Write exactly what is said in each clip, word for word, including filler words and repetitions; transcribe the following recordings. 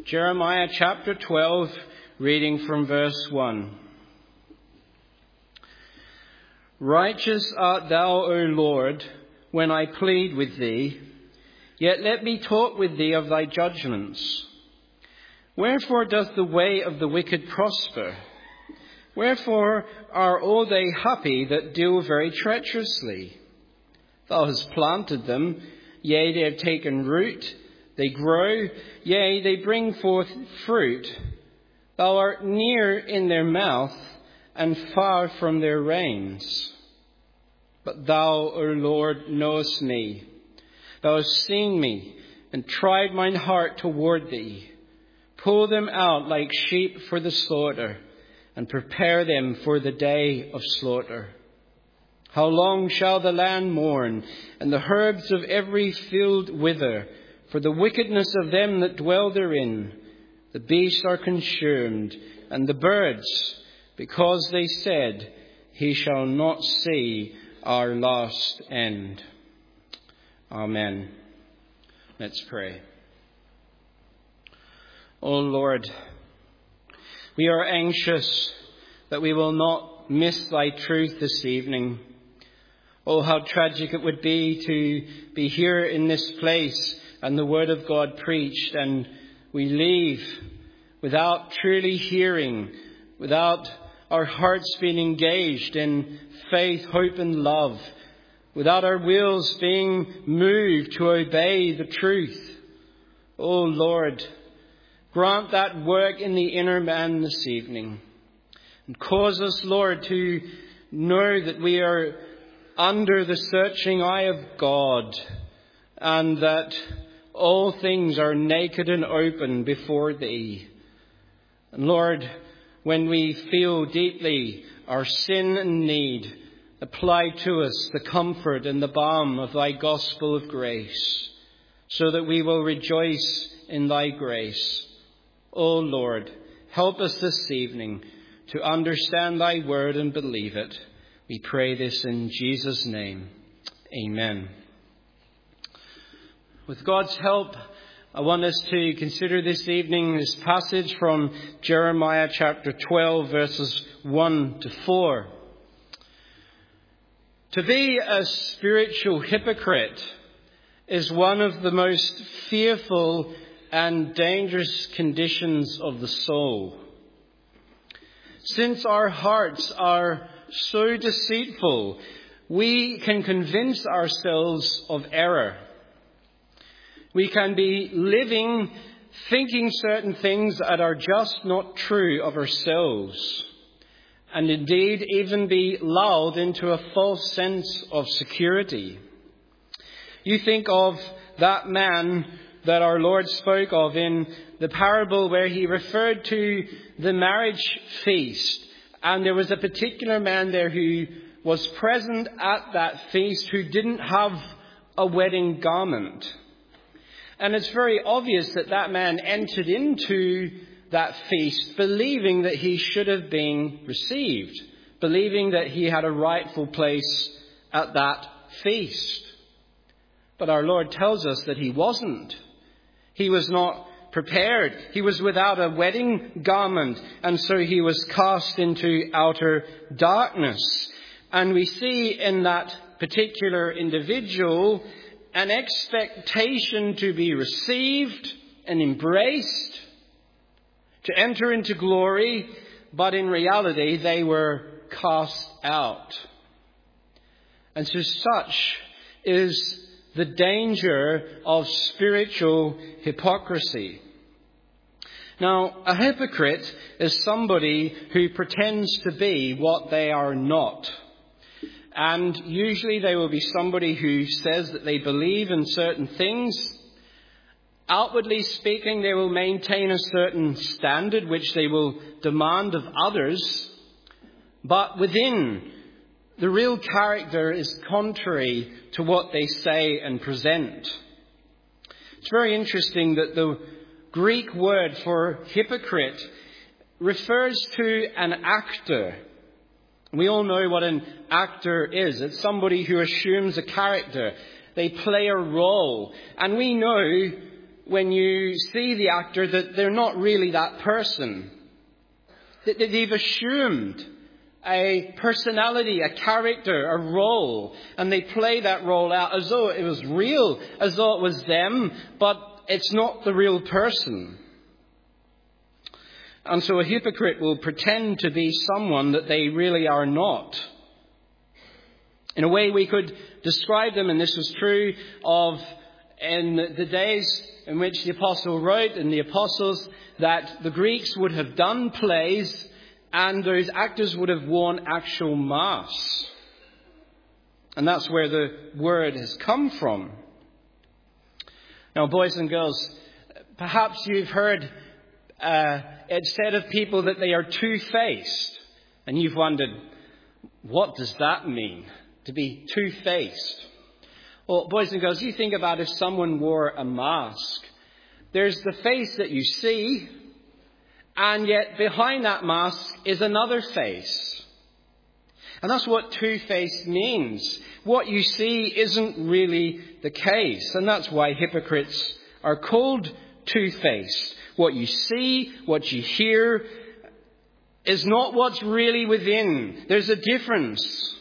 Jeremiah chapter twelve, reading from verse one. Righteous art thou, O Lord, when I plead with thee, yet let me talk with thee of thy judgments. Wherefore doth the way of the wicked prosper? Wherefore are all they happy that deal very treacherously? Thou hast planted them, yea, they have taken root. They grow, yea, they bring forth fruit. Thou art near in their mouth, and far from their reins. But thou, O Lord, knowest me. Thou hast seen me, and tried mine heart toward thee. Pull them out like sheep for the slaughter, and prepare them for the day of slaughter. How long shall the land mourn, and the herbs of every field wither, for the wickedness of them that dwell therein? The beasts are consumed, and the birds, because they said, He shall not see our last end. Amen. Let's pray. O Lord, we are anxious that we will not miss thy truth this evening. Oh, how tragic it would be to be here in this place and the word of God preached, and we leave without truly hearing, without our hearts being engaged in faith, hope and love, without our wills being moved to obey the truth. Oh Lord, grant that work in the inner man this evening, and cause us, Lord, to know that we are under the searching eye of God, and that all things are naked and open before thee. And Lord, when we feel deeply our sin and need, apply to us the comfort and the balm of thy gospel of grace, so that we will rejoice in thy grace. O Lord, help us this evening to understand thy word and believe it. We pray this in Jesus' name. Amen. With God's help, I want us to consider this evening this passage from Jeremiah chapter twelve, verses one to four. To be a spiritual hypocrite is one of the most fearful and dangerous conditions of the soul. Since our hearts are so deceitful, we can convince ourselves of error. We can be living, thinking certain things that are just not true of ourselves, and indeed even be lulled into a false sense of security. You think of that man that our Lord spoke of in the parable where he referred to the marriage feast, and there was a particular man there who was present at that feast who didn't have a wedding garment. And it's very obvious that that man entered into that feast believing that he should have been received, believing that he had a rightful place at that feast. But our Lord tells us that he wasn't. He was not prepared. He was without a wedding garment, and so he was cast into outer darkness. And we see in that particular individual an expectation to be received and embraced, to enter into glory, but in reality they were cast out. And so such is the danger of spiritual hypocrisy. Now, a hypocrite is somebody who pretends to be what they are not. And usually they will be somebody who says that they believe in certain things. Outwardly speaking, they will maintain a certain standard which they will demand of others. But within, the real character is contrary to what they say and present. It's very interesting that the Greek word for hypocrite refers to an actor. We all know what an actor is. It's somebody who assumes a character. They play a role. And we know when you see the actor that they're not really that person. That they've assumed a personality, a character, a role, and they play that role out as though it was real, as though it was them, but it's not the real person. And so a hypocrite will pretend to be someone that they really are not. In a way, we could describe them, and this was true of in the days in which the apostle wrote, and the apostles, that the Greeks would have done plays and those actors would have worn actual masks. And that's where the word has come from. Now, boys and girls, perhaps you've heard uh, it said of people that they are two-faced. And you've wondered, what does that mean, to be two-faced? Well, boys and girls, you think about if someone wore a mask. There's the face that you see, and yet behind that mask is another face. And that's what two-faced means. What you see isn't really the case. And that's why hypocrites are called two-faced. What you see, what you hear, is not what's really within. There's a difference.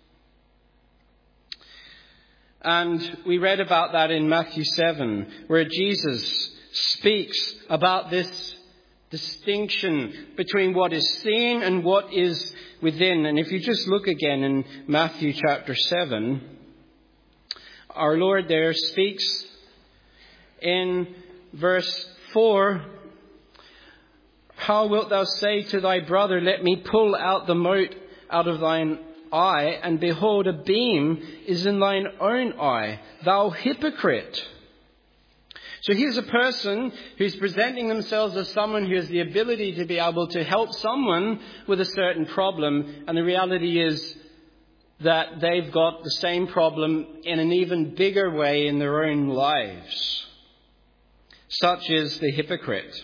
And we read about that in Matthew seven, where Jesus speaks about this distinction between what is seen and what is within. And if you just look again in Matthew chapter seven, our Lord there speaks in verse four, "How wilt thou say to thy brother, let me pull out the mote out of thine eye, and behold, a beam is in thine own eye, thou hypocrite." So here's a person who's presenting themselves as someone who has the ability to be able to help someone with a certain problem. And the reality is that they've got the same problem in an even bigger way in their own lives. Such is the hypocrite.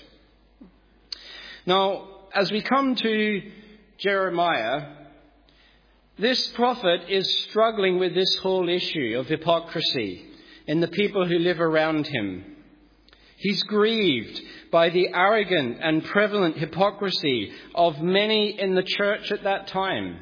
Now, as we come to Jeremiah, this prophet is struggling with this whole issue of hypocrisy in the people who live around him. He's grieved by the arrogant and prevalent hypocrisy of many in the church at that time.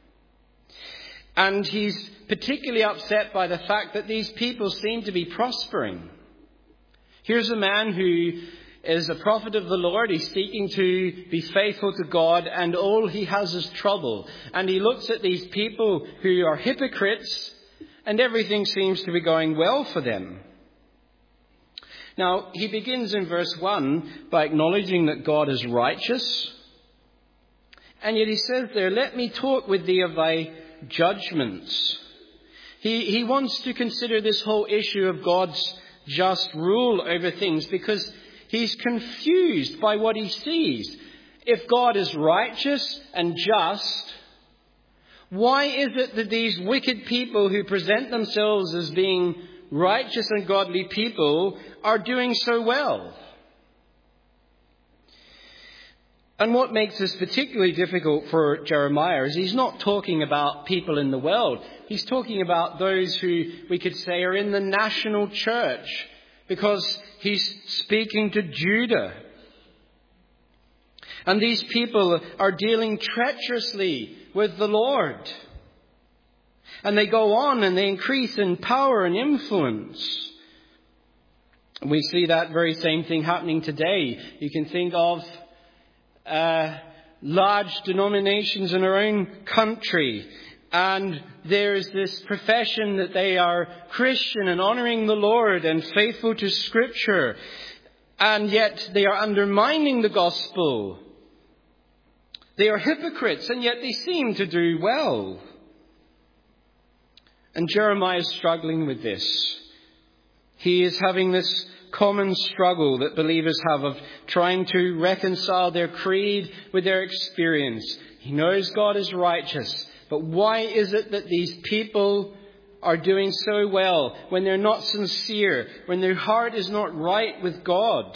And he's particularly upset by the fact that these people seem to be prospering. Here's a man who is a prophet of the Lord. He's seeking to be faithful to God, and all he has is trouble. And he looks at these people who are hypocrites, and everything seems to be going well for them. Now, he begins in verse one by acknowledging that God is righteous. And yet he says there, "Let me talk with thee of thy judgments." He, he wants to consider this whole issue of God's just rule over things because he's confused by what he sees. If God is righteous and just, why is it that these wicked people who present themselves as being righteous and godly people are doing so well? And what makes this particularly difficult for Jeremiah is he's not talking about people in the world. He's talking about those who we could say are in the national church, because he's speaking to Judah. And these people are dealing treacherously with the Lord. And they go on and they increase in power and influence. We see that very same thing happening today. You can think of uh, large denominations in our own country. And there is this profession that they are Christian and honouring the Lord and faithful to Scripture. And yet they are undermining the gospel. They are hypocrites, and yet they seem to do well. And Jeremiah is struggling with this. He is having this common struggle that believers have of trying to reconcile their creed with their experience. He knows God is righteous, but why is it that these people are doing so well when they're not sincere, when their heart is not right with God?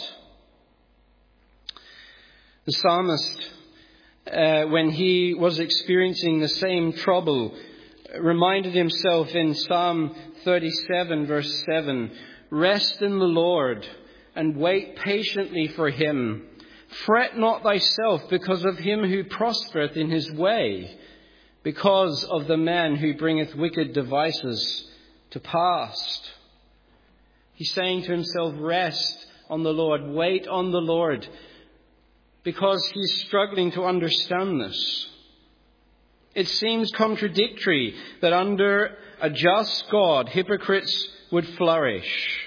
The psalmist, uh, when he was experiencing the same trouble, reminded himself in Psalm thirty-seven, verse seven, "Rest in the Lord and wait patiently for him. Fret not thyself because of him who prospereth in his way, because of the man who bringeth wicked devices to pass. He's saying to himself, rest on the Lord, wait on the Lord, because he's struggling to understand this. It seems contradictory that under a just God, hypocrites would flourish.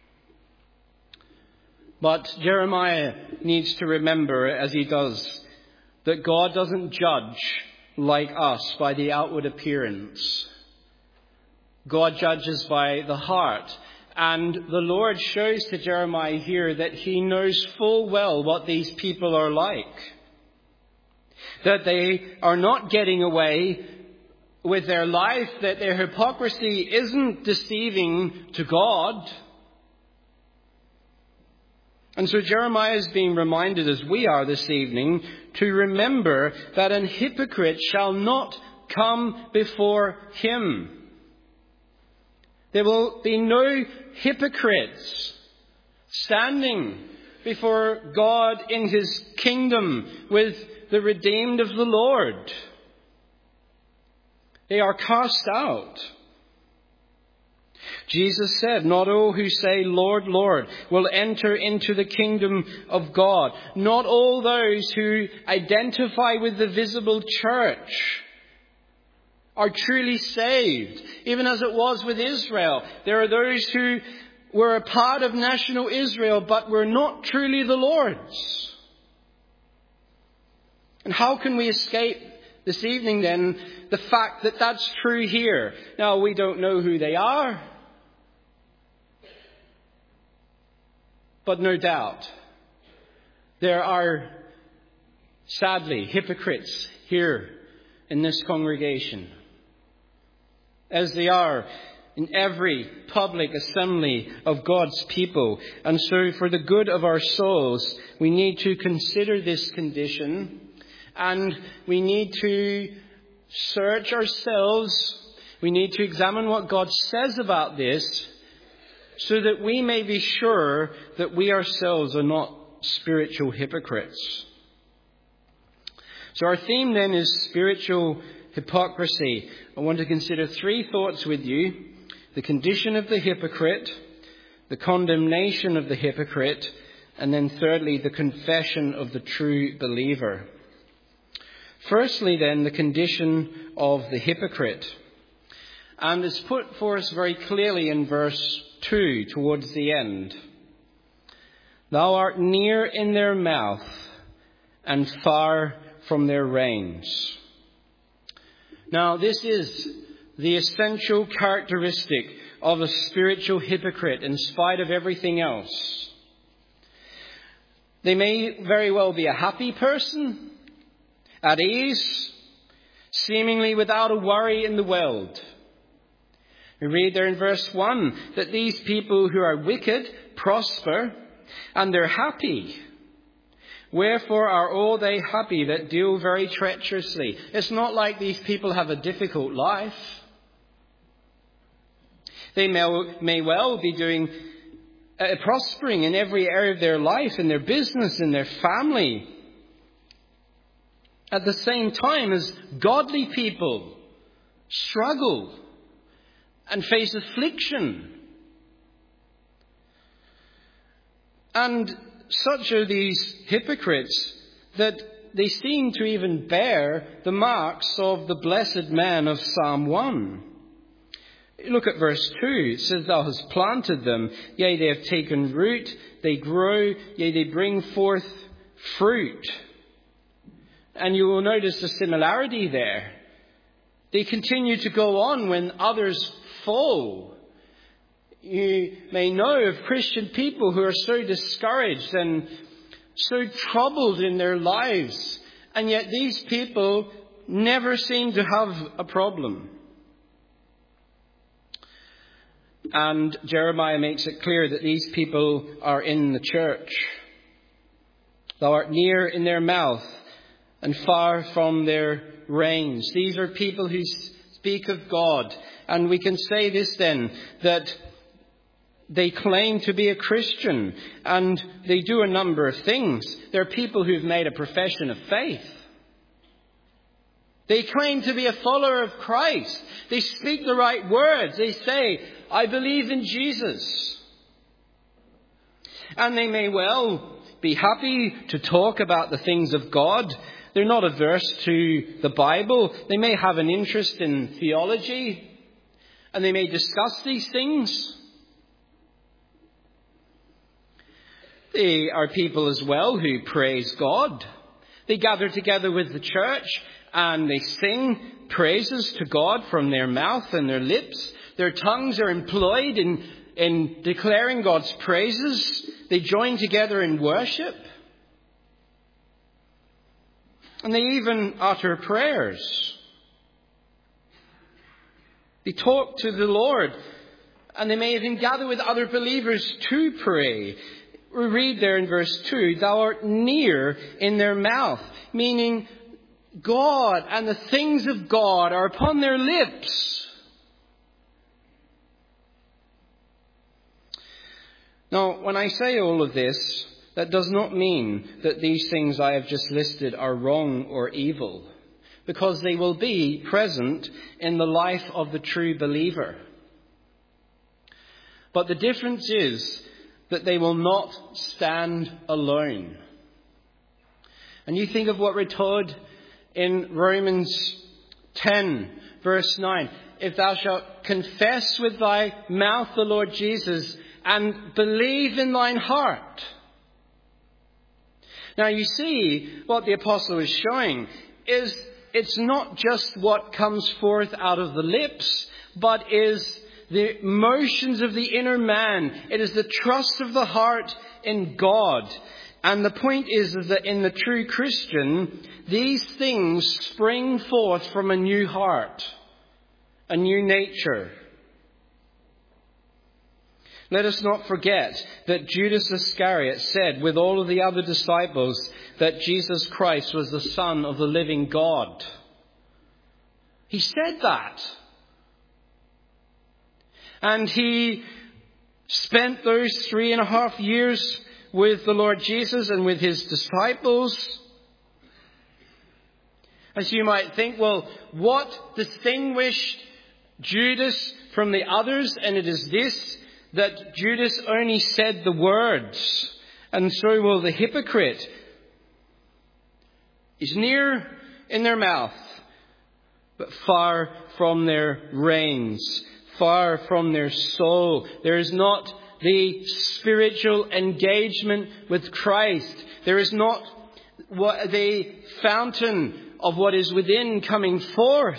But Jeremiah needs to remember, as he does, that God doesn't judge like us by the outward appearance. God judges by the heart. And the Lord shows to Jeremiah here that he knows full well what these people are like. That they are not getting away with their life, that their hypocrisy isn't deceiving to God. And so Jeremiah is being reminded, as we are this evening, to remember that an hypocrite shall not come before him. There will be no hypocrites standing before God in his kingdom with the redeemed of the Lord. They are cast out. Jesus said, not all who say, Lord, Lord, will enter into the kingdom of God. Not all those who identify with the visible church are truly saved. Even as it was with Israel, there are those who were a part of national Israel, but were not truly the Lord's. And how can we escape this evening then the fact that that's true here? Now, we don't know who they are, but no doubt there are, sadly, hypocrites here in this congregation, as they are in every public assembly of God's people. And so for the good of our souls, we need to consider this condition, and we need to search ourselves. We need to examine what God says about this, so that we may be sure that we ourselves are not spiritual hypocrites. So our theme then is spiritual hypocrisy. I want to consider three thoughts with you: the condition of the hypocrite, the condemnation of the hypocrite, and then thirdly, the confession of the true believer. Firstly then, the condition of the hypocrite. And it's put for us very clearly in verse two, towards the end. Thou art near in their mouth and far from their reins. Now, this is the essential characteristic of a spiritual hypocrite in spite of everything else. They may very well be a happy person, at ease, seemingly without a worry in the world. We read there in verse one that these people who are wicked prosper, and they're happy. Wherefore are all they happy that deal very treacherously. It's not like these people have a difficult life. They may, may well be doing, uh, prospering in every area of their life, in their business, in their family. At the same time as godly people struggle and face affliction. And such are these hypocrites that they seem to even bear the marks of the blessed man of Psalm one. Look at verse two. It says, Thou hast planted them, yea, they have taken root, they grow, yea, they bring forth fruit. And you will notice a similarity there. They continue to go on when others fall. You may know of Christian people who are so discouraged and so troubled in their lives, and yet these people never seem to have a problem. And Jeremiah makes it clear that these people are in the church. Thou art near in their mouth and far from their reins. These are people who speak of God. And we can say this then, that they claim to be a Christian, and they do a number of things. They're people who've made a profession of faith. They claim to be a follower of Christ. They speak the right words. They say, I believe in Jesus. And they may well be happy to talk about the things of God. They're not averse to the Bible. They may have an interest in theology, and they may discuss these things. They are people as well who praise God. They gather together with the church and they sing praises to God from their mouth and their lips. Their tongues are employed in, in declaring God's praises. They join together in worship. And they even utter prayers. They talk to the Lord. And they may even gather with other believers to pray. We read there in verse two, thou art near in their mouth, meaning God and the things of God are upon their lips. Now, when I say all of this, that does not mean that these things I have just listed are wrong or evil, because they will be present in the life of the true believer. But the difference is that they will not stand alone. And you think of what we're told in Romans ten, verse nine. If thou shalt confess with thy mouth the Lord Jesus and believe in thine heart. Now you see what the apostle is showing is it's not just what comes forth out of the lips, but is the motions of the inner man. It is the trust of the heart in God. And the point is, is that in the true Christian, these things spring forth from a new heart, a new nature. Let us not forget that Judas Iscariot said with all of the other disciples that Jesus Christ was the Son of the living God. He said that. And he spent those three and a half years with the Lord Jesus and with his disciples. As you might think, well, what distinguished Judas from the others? And it is this, that Judas only said the words, and so will the hypocrite. He's near in their mouth, but far from their reins. Far from their soul. There is not the spiritual engagement with Christ. There is not what, the fountain of what is within coming forth.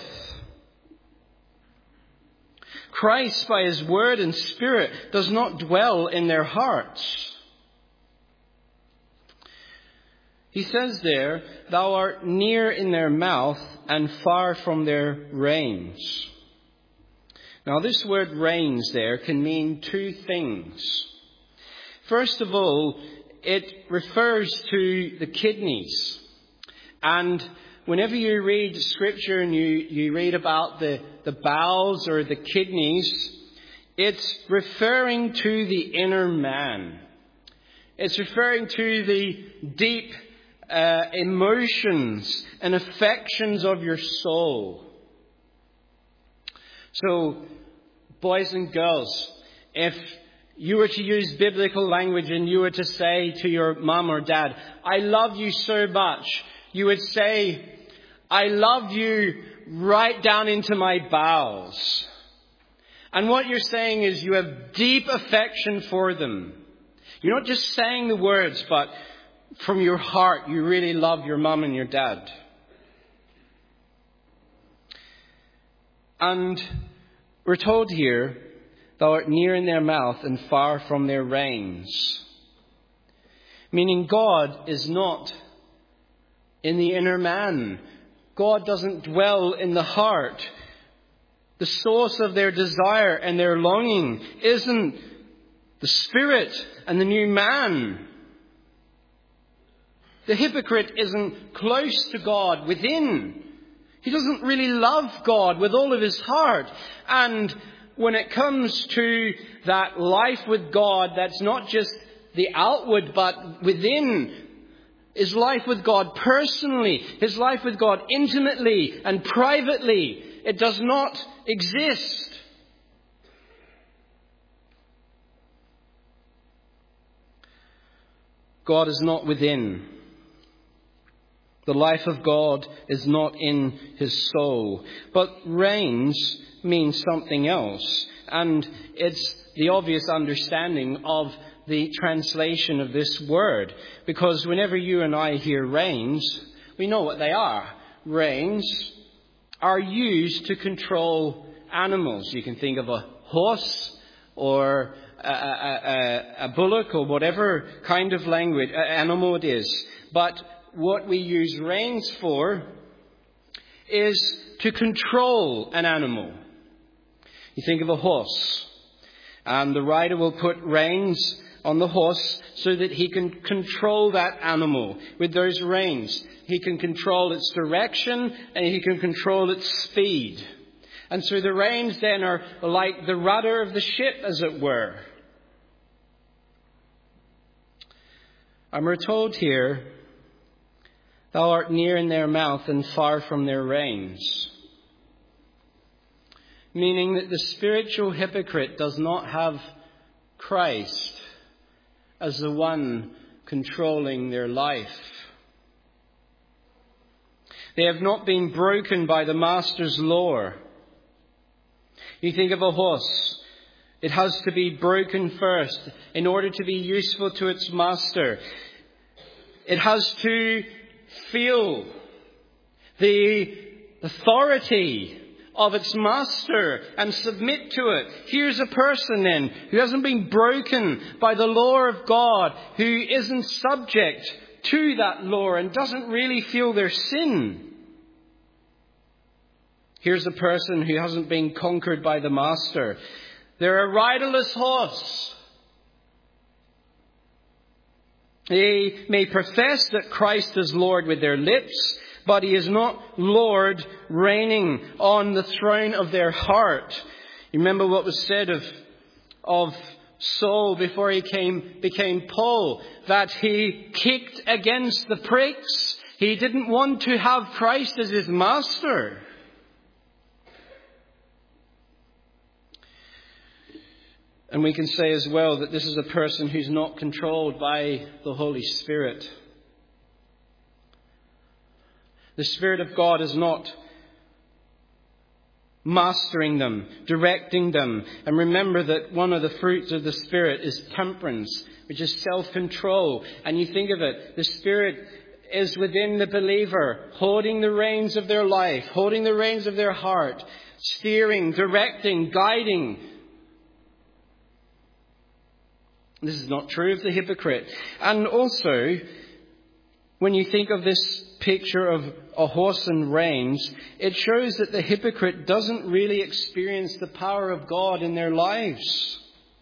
Christ, by his word and spirit, does not dwell in their hearts. He says there, thou art near in their mouth and far from their reins. Now, this word reins there can mean two things. First of all, it refers to the kidneys. And whenever you read Scripture and you, you read about the, the bowels or the kidneys, it's referring to the inner man. It's referring to the deep uh, emotions and affections of your soul. So, boys and girls, if you were to use biblical language and you were to say to your mum or dad, I love you so much, you would say, I love you right down into my bowels. And what you're saying is you have deep affection for them. You're not just saying the words, but from your heart, you really love your mum and your dad. And we're told here, thou art near in their mouth and far from their reins. Meaning God is not in the inner man. God doesn't dwell in the heart. The source of their desire and their longing isn't the spirit and the new man. The hypocrite isn't close to God within. He doesn't really love God with all of his heart. And when it comes to that life with God, that's not just the outward, but within, his life with God personally, his life with God intimately and privately, it does not exist. God is not within. The life of God is not in his soul. But reigns means something else. And it's the obvious understanding of the translation of this word. Because whenever you and I hear reigns, we know what they are. Reins are used to control animals. You can think of a horse or a, a, a, a bullock or whatever kind of language, animal it is. But what we use reins for is to control an animal. You think of a horse, and the rider will put reins on the horse so that he can control that animal with those reins. He can control its direction and he can control its speed. And so the reins then are like the rudder of the ship, as it were. And we're told here, thou art near in their mouth and far from their reins. Meaning that the spiritual hypocrite does not have Christ as the one controlling their life. They have not been broken by the master's law. You think of a horse. It has to be broken first in order to be useful to its master. It has to feel the authority of its master and submit to it. Here's a person then who hasn't been broken by the law of God, who isn't subject to that law and doesn't really feel their sin. Here's a person who hasn't been conquered by the master. They're a riderless horse. They may profess that Christ is Lord with their lips, but he is not Lord reigning on the throne of their heart. You remember what was said of, of Saul before he came, became Paul, that he kicked against the pricks. He didn't want to have Christ as his master. And we can say as well that this is a person who's not controlled by the Holy Spirit. The Spirit of God is not mastering them, directing them. And remember that one of the fruits of the Spirit is temperance, which is self-control. And you think of it, the Spirit is within the believer, holding the reins of their life, holding the reins of their heart, steering, directing, guiding. This is not true of the hypocrite. And also, when you think of this picture of a horse and reins, it shows that the hypocrite doesn't really experience the power of God in their lives.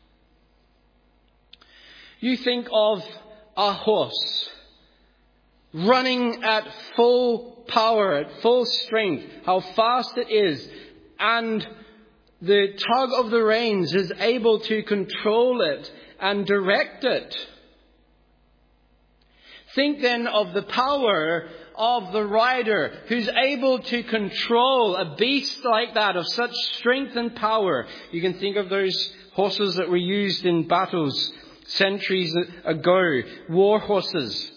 You think of a horse running at full power, at full strength, how fast it is, and the tug of the reins is able to control it and direct it. Think then of the power of the rider who's able to control a beast like that of such strength and power. You can think of those horses that were used in battles centuries ago, war horses.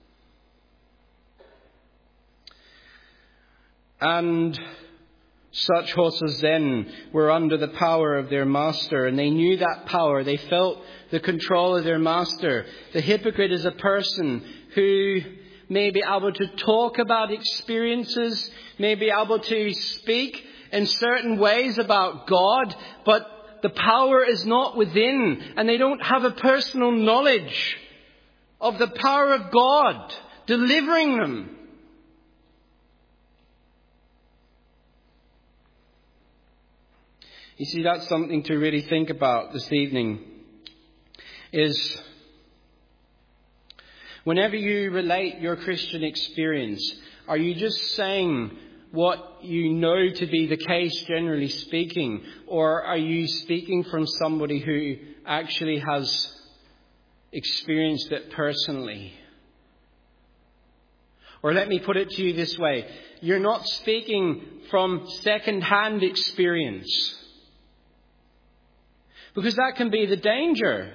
And such horses then were under the power of their master, and they knew that power. They felt the control of their master. The hypocrite is a person who may be able to talk about experiences, may be able to speak in certain ways about God, but the power is not within, and they don't have a personal knowledge of the power of God delivering them. You see, that's something to really think about this evening, is whenever you relate your Christian experience, are you just saying what you know to be the case, generally speaking? Or are you speaking from somebody who actually has experienced it personally? Or let me put it to you this way. You're not speaking from second-hand experience. Because that can be the danger.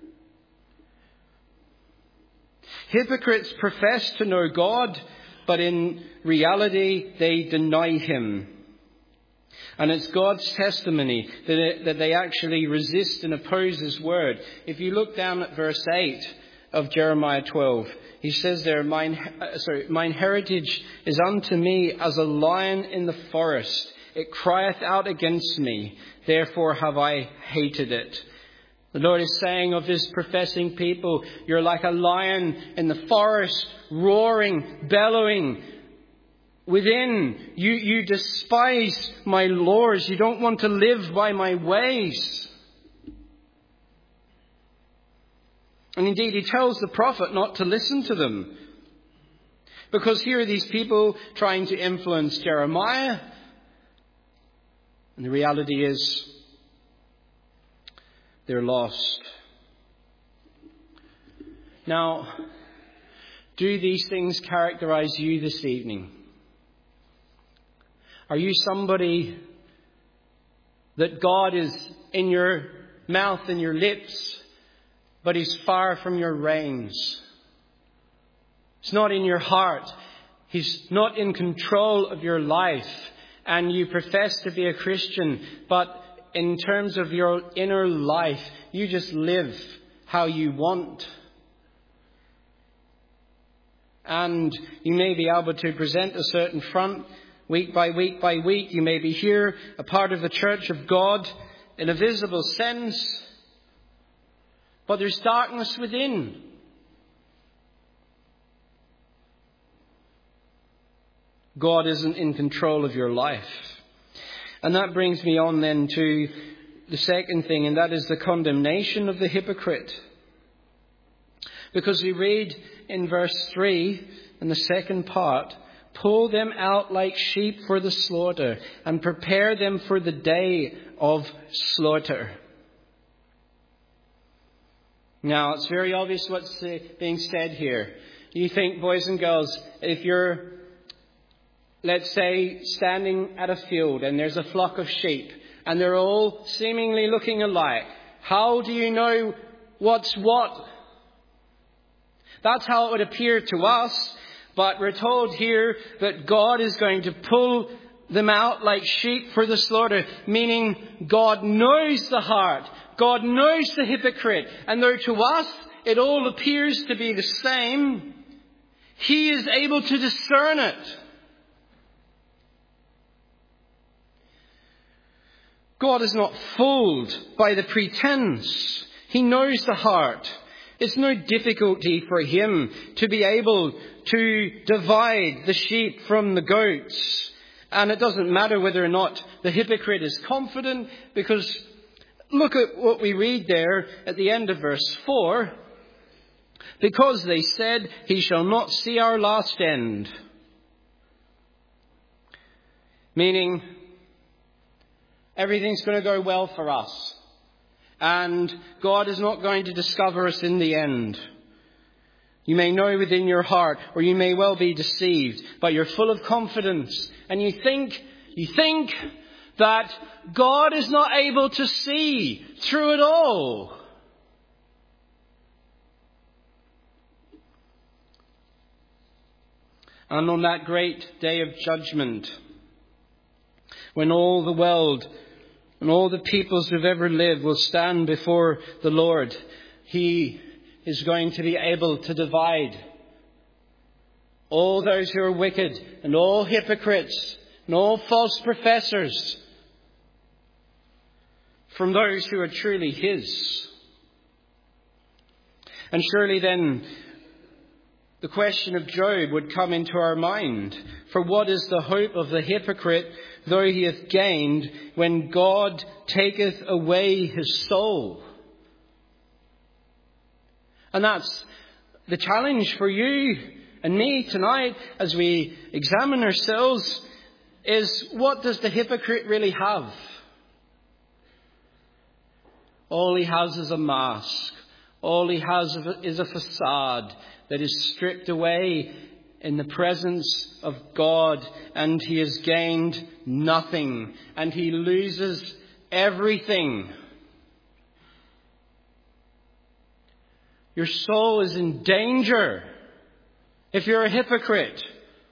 Hypocrites profess to know God, but in reality they deny Him. And it's God's testimony that, it, that they actually resist and oppose His word. If you look down at verse eight of Jeremiah twelve, he says there, mine, uh, sorry, mine heritage is unto me as a lion in the forest. It crieth out against me, therefore have I hated it. The Lord is saying of His professing people, you're like a lion in the forest, roaring, bellowing. Within, you, you despise my laws. You don't want to live by my ways. And indeed, He tells the prophet not to listen to them. Because here are these people trying to influence Jeremiah. And the reality is, they're lost. Now, do these things characterize you this evening? Are you somebody that God is in your mouth and your lips, but He's far from your reins? He's not in your heart. He's not in control of your life. And you profess to be a Christian, but in terms of your inner life, you just live how you want. And you may be able to present a certain front week by week by week. You may be here, a part of the church of God in a visible sense. But there's darkness within. God isn't in control of your life. And that brings me on then to the second thing, and that is the condemnation of the hypocrite. Because we read in verse three, in the second part, pull them out like sheep for the slaughter, and prepare them for the day of slaughter. Now, it's very obvious what's being said here. You think, boys and girls, if you're, let's say, standing at a field and there's a flock of sheep and they're all seemingly looking alike, how do you know what's what? That's how it would appear to us, but we're told here that God is going to pull them out like sheep for the slaughter, meaning God knows the heart. God knows the hypocrite. And though to us it all appears to be the same, He is able to discern it. God is not fooled by the pretense. He knows the heart. It's no difficulty for Him to be able to divide the sheep from the goats. And it doesn't matter whether or not the hypocrite is confident, because look at what we read there at the end of verse four. Because they said, He shall not see our last end. Meaning, everything's going to go well for us. And God is not going to discover us in the end. You may know within your heart, or you may well be deceived, but you're full of confidence. And you think, you think that God is not able to see through it all. And on that great day of judgment, when all the world and all the peoples who've ever lived will stand before the Lord, He is going to be able to divide all those who are wicked and all hypocrites and all false professors from those who are truly His. And surely then the question of Job would come into our mind. For what is the hope of the hypocrite, though he hath gained, when God taketh away his soul? And that's the challenge for you and me tonight as we examine ourselves. is, what does the hypocrite really have? All he has is a mask. All he has is a facade that is stripped away in the presence of God, and he has gained nothing, and he loses everything. Your soul is in danger if you're a hypocrite.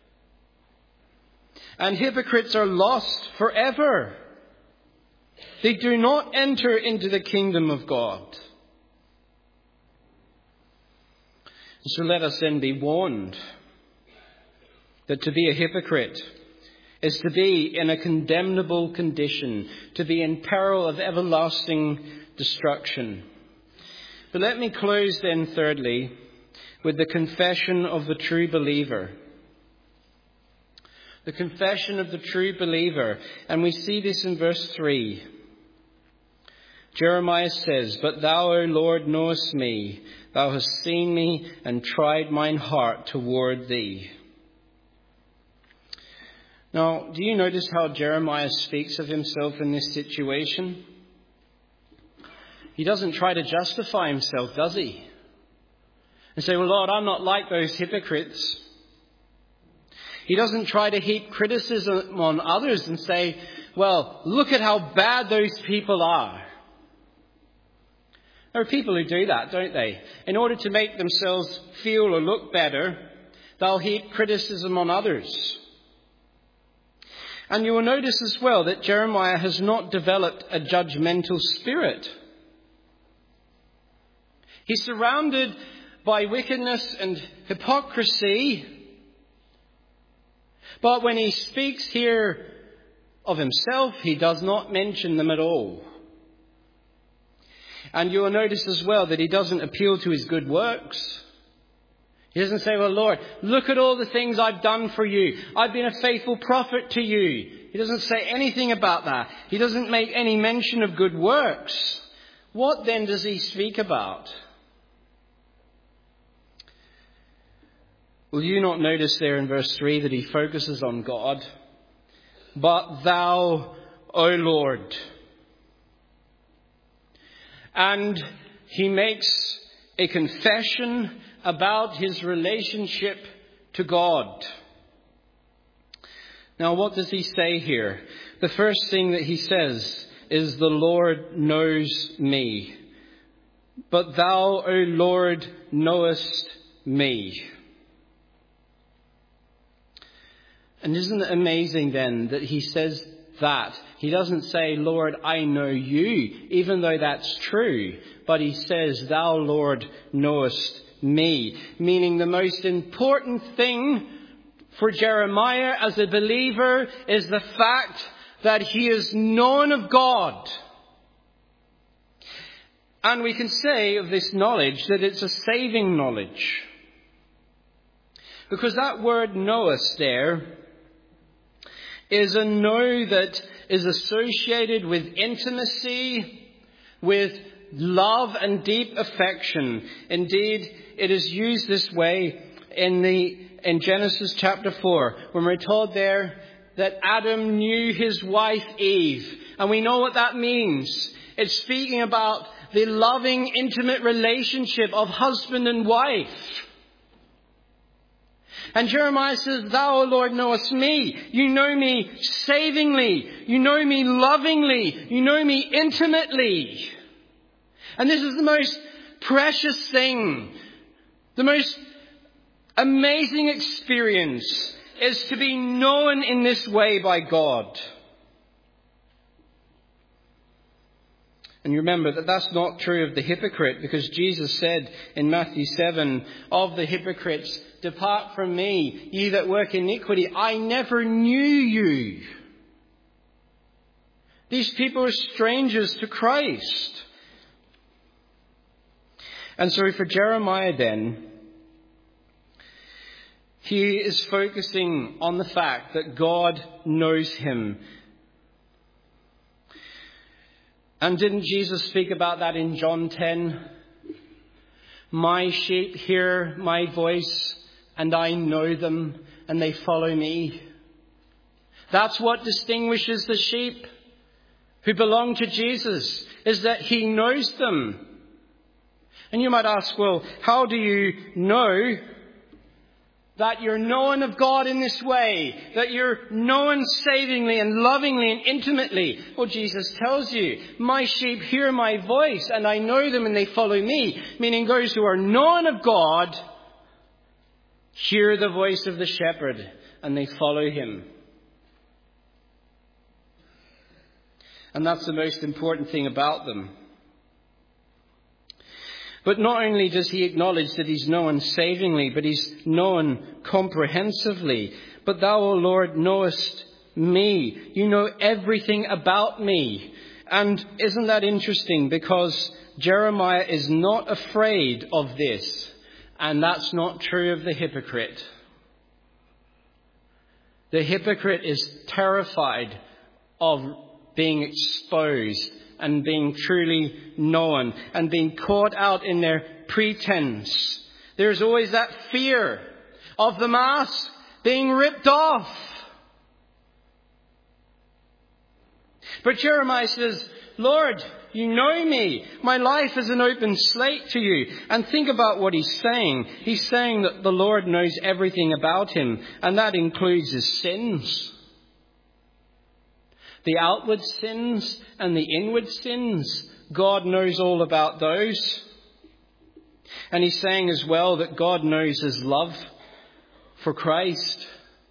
And hypocrites are lost forever. They do not enter into the kingdom of God. So let us then be warned that to be a hypocrite is to be in a condemnable condition, to be in peril of everlasting destruction. But let me close then, thirdly, with the confession of the true believer. The confession of the true believer. And we see this in verse three. Jeremiah says, "But thou, O Lord, knowest me. Thou hast seen me and tried mine heart toward thee." Now, do you notice how Jeremiah speaks of himself in this situation? He doesn't try to justify himself, does he? And say, "Well, Lord, I'm not like those hypocrites." He doesn't try to heap criticism on others and say, "Well, look at how bad those people are." There are people who do that, don't they? In order to make themselves feel or look better, they'll heap criticism on others. And you will notice as well that Jeremiah has not developed a judgmental spirit. He's surrounded by wickedness and hypocrisy. But when he speaks here of himself, he does not mention them at all. And you will notice as well that he doesn't appeal to his good works. He doesn't say, "Well, Lord, look at all the things I've done for you. I've been a faithful prophet to you." He doesn't say anything about that. He doesn't make any mention of good works. What then does he speak about? Will you not notice there in verse three that he focuses on God? "But thou, O Lord." And he makes a confession about his relationship to God. Now, what does he say here? The first thing that he says is, "The Lord knows me. But thou, O Lord, knowest me." And isn't it amazing then that he says that? He doesn't say, "Lord, I know you," even though that's true. But he says, "Thou, Lord, knowest me." Meaning the most important thing for Jeremiah as a believer is the fact that he is known of God. And we can say of this knowledge that it's a saving knowledge. Because that word knowest there is a know that is associated with intimacy, with love and deep affection. Indeed, it is used this way in the in Genesis chapter four, when we're told there that Adam knew his wife Eve. And we know what that means. It's speaking about the loving, intimate relationship of husband and wife. And Jeremiah says, "Thou, O Lord, knowest me." You know me savingly. You know me lovingly. You know me intimately. And this is the most precious thing. The most amazing experience is to be known in this way by God. And remember that that's not true of the hypocrite, because Jesus said in Matthew seven, "Of the hypocrites, depart from me, ye that work iniquity. I never knew you." These people are strangers to Christ. And so for Jeremiah then, he is focusing on the fact that God knows him. And didn't Jesus speak about that in John ten? "My sheep hear my voice, and I know them, and they follow me." That's what distinguishes the sheep who belong to Jesus, is that he knows them. And you might ask, well, how do you know that you're known of God in this way, that you're known savingly and lovingly and intimately? Well, Jesus tells you, my sheep hear my voice and I know them and they follow me. Meaning those who are known of God hear the voice of the shepherd and they follow him. And that's the most important thing about them. But not only does he acknowledge that he's known savingly, but he's known comprehensively. But thou, O Lord, knowest me. You know everything about me. And isn't that interesting? Because Jeremiah is not afraid of this. And that's not true of the hypocrite. The hypocrite is terrified of being exposed and being truly known and being caught out in their pretense. There's always that fear of the mask being ripped off. But Jeremiah says, Lord, you know me. My life is an open slate to you. And think about what he's saying. He's saying that the Lord knows everything about him, and that includes his sins. The outward sins and the inward sins, God knows all about those. And he's saying as well that God knows his love for Christ.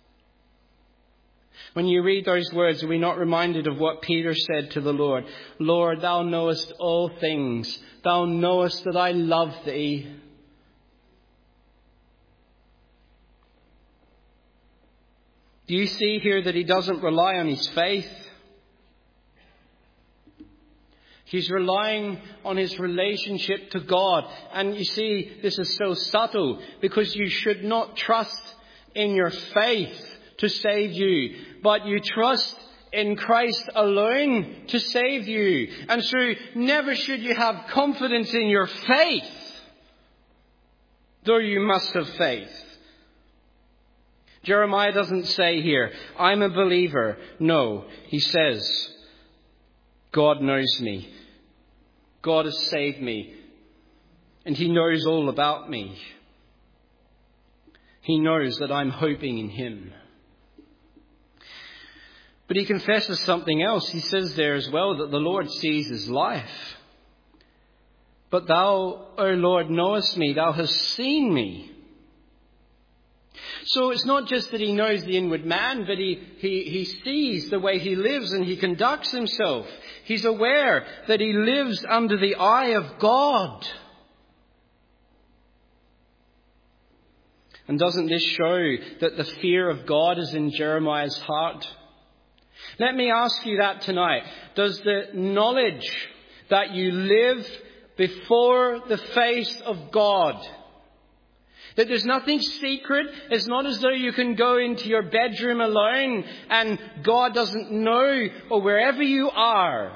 When you read those words, are we not reminded of what Peter said to the Lord? Lord, thou knowest all things. Thou knowest that I love thee. Do you see here that he doesn't rely on his faith? He's relying on his relationship to God. And you see, this is so subtle, because you should not trust in your faith to save you, but you trust in Christ alone to save you. And so never should you have confidence in your faith, though you must have faith. Jeremiah doesn't say here, I'm a believer. No, he says, God knows me. God has saved me. And he knows all about me. He knows that I'm hoping in him. But he confesses something else. He says there as well that the Lord sees his life. But thou, O Lord, knowest me. Thou hast seen me. So it's not just that he knows the inward man, but he, he, he sees the way he lives and he conducts himself. He's aware that he lives under the eye of God. And doesn't this show that the fear of God is in Jeremiah's heart? Let me ask you that tonight. Does the knowledge that you live before the face of God, that there's nothing secret, it's not as though you can go into your bedroom alone and God doesn't know, or wherever you are.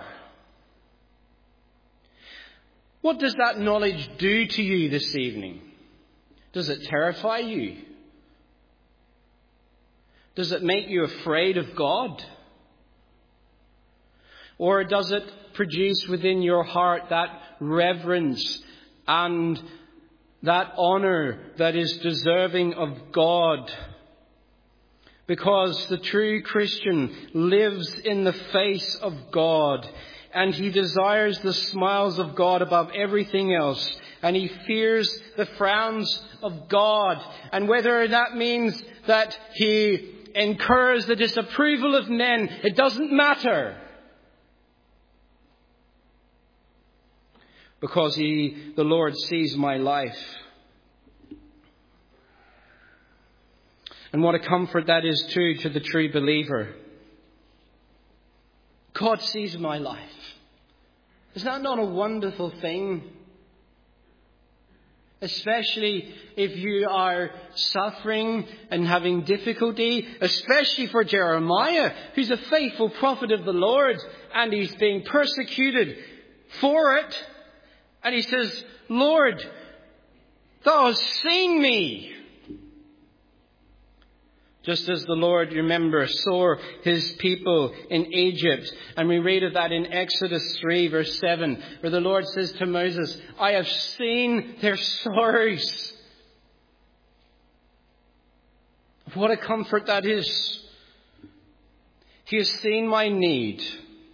What does that knowledge do to you this evening? Does it terrify you? Does it make you afraid of God? Or does it produce within your heart that reverence and that honor that is deserving of God? Because the true Christian lives in the face of God, and he desires the smiles of God above everything else, and he fears the frowns of God. And whether that means that he incurs the disapproval of men, it doesn't matter. Because he, the Lord sees my life. And what a comfort that is too to the true believer. God sees my life. Is that not a wonderful thing? Especially if you are suffering and having difficulty, especially for Jeremiah, who's a faithful prophet of the Lord, and he's being persecuted for it. And he says, Lord, thou hast seen me. Just as the Lord, remember, saw his people in Egypt. And we read of that in Exodus three, verse seven, where the Lord says to Moses, I have seen their sorrows. What a comfort that is. He has seen my need.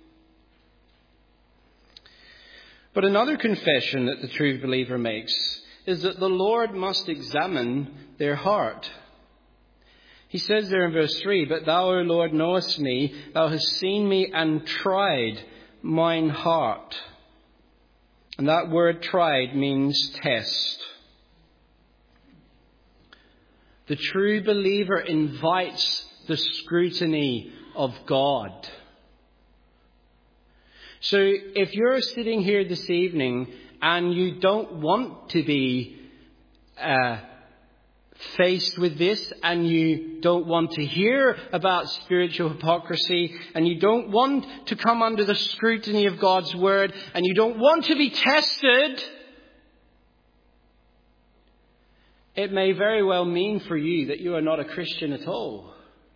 But another confession that the true believer makes is that the Lord must examine their heart. He says there in verse three, but thou, O Lord, knowest me, thou hast seen me and tried mine heart. And that word tried means test. The true believer invites the scrutiny of God. So if you're sitting here this evening and you don't want to be uh, faced with this, and you don't want to hear about spiritual hypocrisy, and you don't want to come under the scrutiny of God's word, and you don't want to be tested, it may very well mean for you that you are not a Christian at all.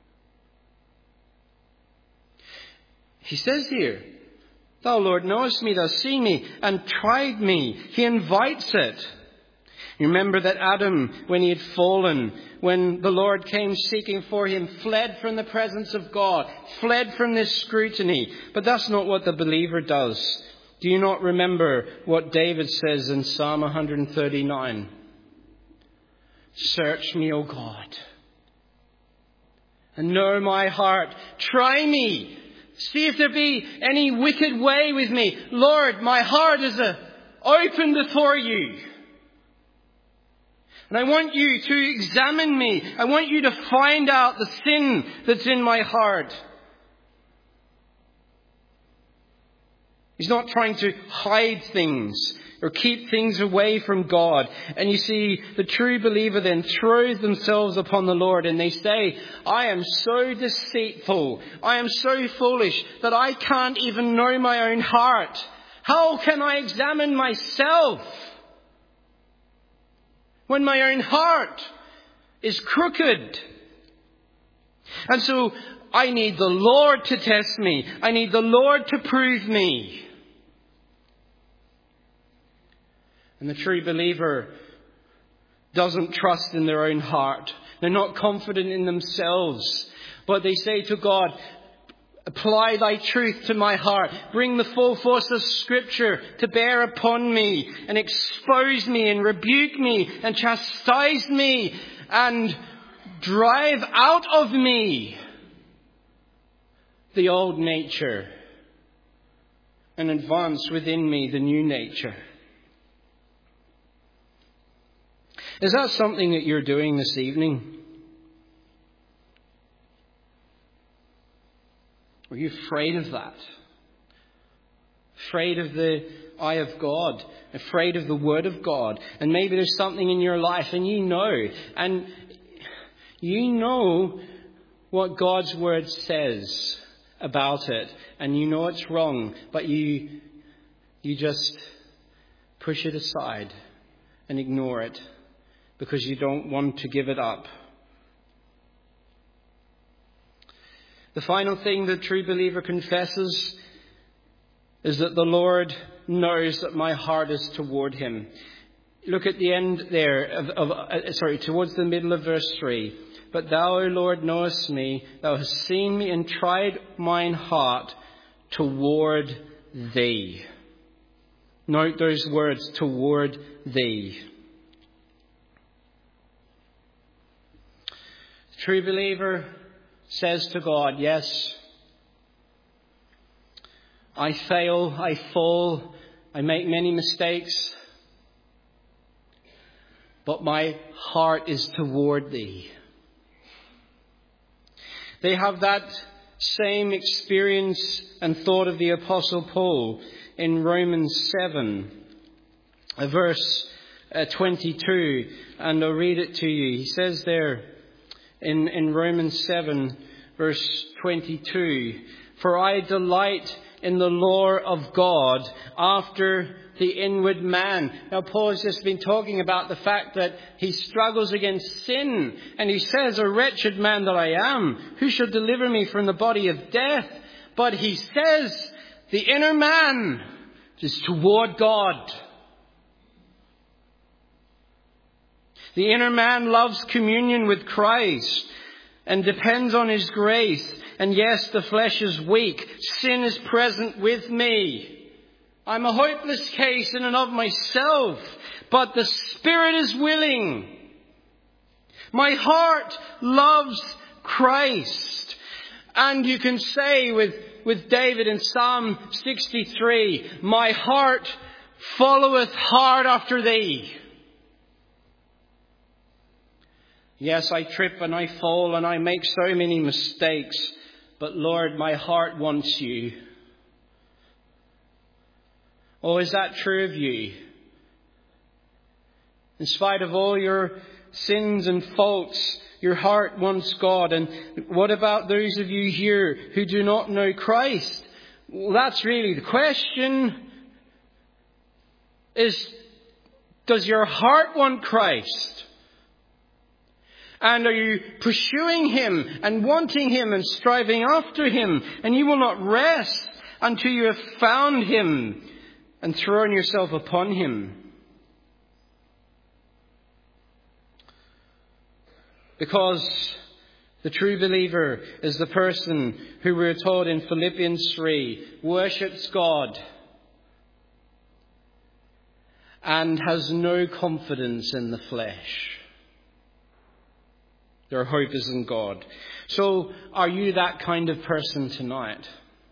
He says here, thou, Lord, knowest me, thou hast seen me and tried me. He invites it. Remember that Adam, when he had fallen, when the Lord came seeking for him, fled from the presence of God, fled from this scrutiny. But that's not what the believer does. Do you not remember what David says in Psalm one thirty-nine? Search me, O God, and know my heart. Try me. See if there be any wicked way with me. Lord, my heart is uh, open before you. And I want you to examine me. I want you to find out the sin that's in my heart. He's not trying to hide things or keep things away from God. And you see, the true believer then throws themselves upon the Lord and they say, I am so deceitful, I am so foolish that I can't even know my own heart. How can I examine myself when my own heart is crooked? And so I need the Lord to test me. I need the Lord to prove me. And the true believer doesn't trust in their own heart. They're not confident in themselves. But they say to God, apply thy truth to my heart. Bring the full force of Scripture to bear upon me and expose me and rebuke me and chastise me and drive out of me the old nature and advance within me the new nature. Is that something that you're doing this evening? Are you afraid of that? Afraid of the eye of God? Afraid of the Word of God? And maybe there's something in your life and you know, and you know what God's Word says about it, and you know it's wrong, but you you just push it aside and ignore it because you don't want to give it up. The final thing the true believer confesses is that the Lord knows that my heart is toward him. Look at the end there, of, of uh, sorry, towards the middle of verse three. But thou, O Lord, knowest me, thou hast seen me and tried mine heart toward thee. Note those words, toward thee. The true believer says to God, yes, I fail, I fall, I make many mistakes, but my heart is toward thee. They have that same experience and thought of the Apostle Paul in Romans seven, verse twenty-two, and I'll read it to you. He says there in, in Romans seven, verse twenty-two, for I delight in the law of God after the inward man. Now, Paul has just been talking about the fact that he struggles against sin. And he says, a wretched man that I am, who shall deliver me from the body of death? But he says, the inner man is toward God. The inner man loves communion with Christ and depends on his grace. And yes, the flesh is weak. Sin is present with me. I'm a hopeless case in and of myself, but the Spirit is willing. My heart loves Christ. And you can say with, with David in Psalm sixty-three, my heart followeth hard after thee. Yes, I trip and I fall and I make so many mistakes. But Lord, my heart wants you. Oh, is that true of you? In spite of all your sins and faults, your heart wants God. And what about those of you here who do not know Christ? Well, that's really the question. Is, does your heart want Christ? And are you pursuing him and wanting him and striving after him? And you will not rest until you have found him and thrown yourself upon him. Because the true believer is the person who we're told in Philippians three worships God and has no confidence in the flesh. Their hope is in God. So are you that kind of person tonight?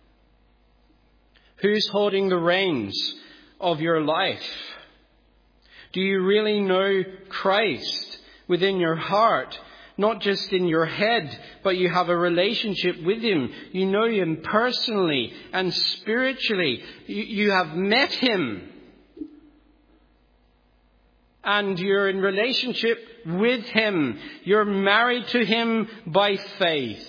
Who's holding the reins of your life? Do you really know Christ within your heart? Not just in your head, but you have a relationship with him. You know him personally and spiritually. You, you have met him. And you're in relationship with him. You're married to him by faith.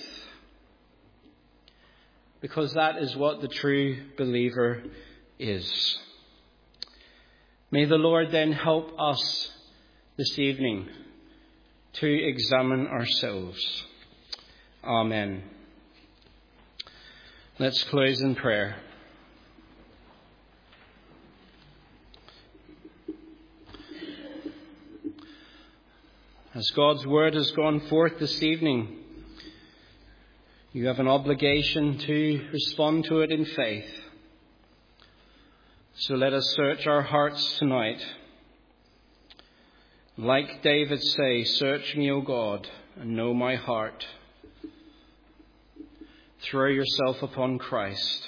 Because that is what the true believer is. May the Lord then help us this evening to examine ourselves. Amen. Let's close in prayer. As God's word has gone forth this evening, you have an obligation to respond to it in faith. So let us search our hearts tonight. Like David say, search me, O God, and know my heart. Throw yourself upon Christ.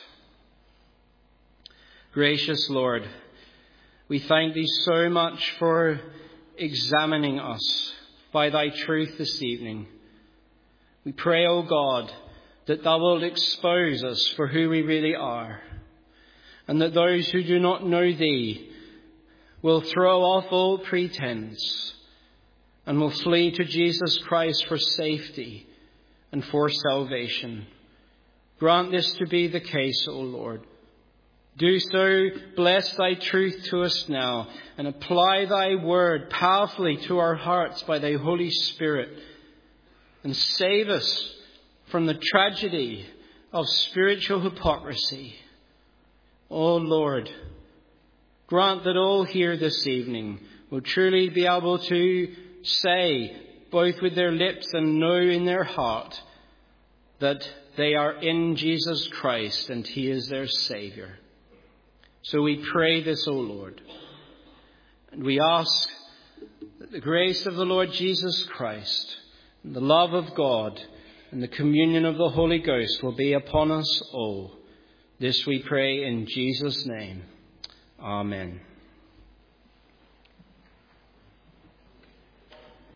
Gracious Lord, we thank thee so much for examining us by thy truth this evening. We pray, O God, that thou wilt expose us for who we really are, and that those who do not know thee will throw off all pretense and will flee to Jesus Christ for safety and for salvation. Grant this to be the case, O Lord. Do so, bless thy truth to us now, and apply thy word powerfully to our hearts by thy Holy Spirit, and save us from the tragedy of spiritual hypocrisy. O Lord, grant that all here this evening will truly be able to say, both with their lips and know in their heart, that they are in Jesus Christ and he is their Saviour. So we pray this, O Lord, and we ask that the grace of the Lord Jesus Christ, and the love of God, and the communion of the Holy Ghost will be upon us all. This we pray in Jesus' name. Amen.